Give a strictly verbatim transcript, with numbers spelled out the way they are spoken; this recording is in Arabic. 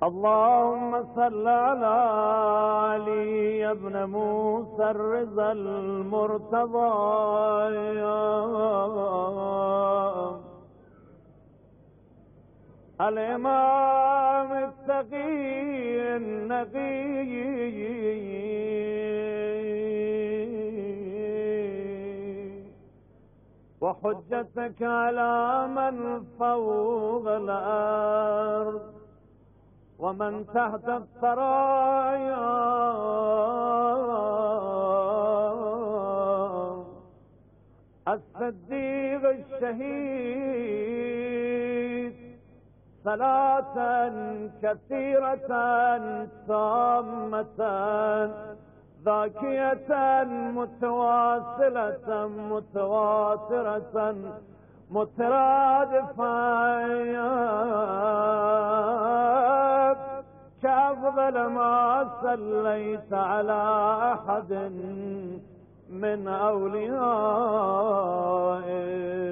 اللهم صل على علي بن موسى الرضا المرتضى الإمام التقي النقي وحجتك على من فوق الأرض ومن تحت الثرايا الصديق الشهيد صلاة كثيرة تامة ذاكية متواصلة متواترة مترادفة كأفضل ما صليت على أحد من أوليائك